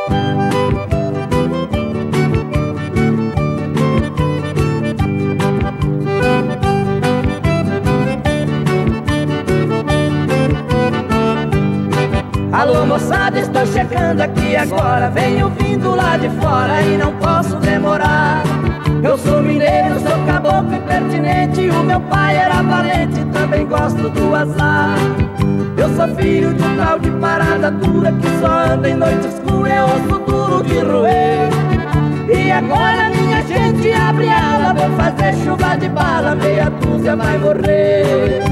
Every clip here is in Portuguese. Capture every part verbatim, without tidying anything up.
Alô moçada, estou chegando aqui agora. Venho vindo lá de fora e não posso demorar. Eu sou mineiro, sou caboclo impertinente. O meu pai era valente, também gosto do azar. Eu sou filho de um tal de parada dura, que só anda em noite escura, é osso duro de roer. E agora minha gente abre ala, vou fazer chuva de bala, meia dúzia vai morrer.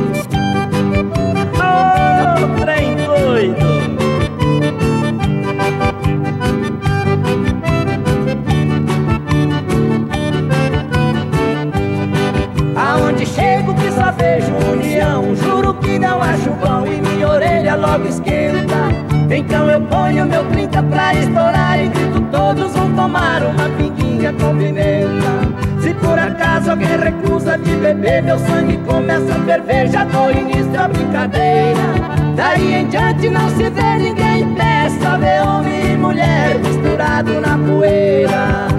Oh, trem doido! Aonde chego que só vejo união, juro que não acho bom e minha orelha logo esquenta. Então eu ponho meu trinta pra estourar e grito: todos vão tomar uma pinguinha com pimenta. Se por acaso alguém recusa de beber, meu sangue começa a ferver, já dou início à brincadeira. Daí em diante não se vê ninguém em pé, só vê homem e mulher misturado na poeira.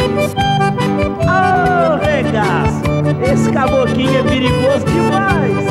Oh, regaço! Esse caboclinho é perigoso demais!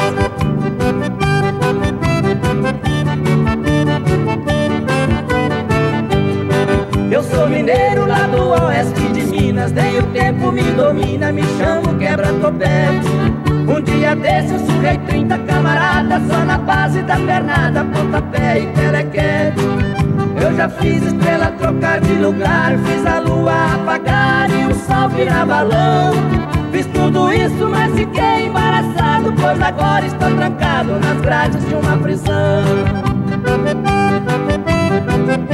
Eu sou mineiro lá do oeste de Minas, nem o tempo me domina, me chamo quebra-topete. Um dia desse eu surrei trinta camaradas, só na base da pernada, pontapé e telequete. Eu já fiz estrela trocar de lugar, fiz a lua apagar e o sol virar balão. Fiz tudo isso, mas fiquei embaraçado, pois agora estou trancado nas grades de uma prisão.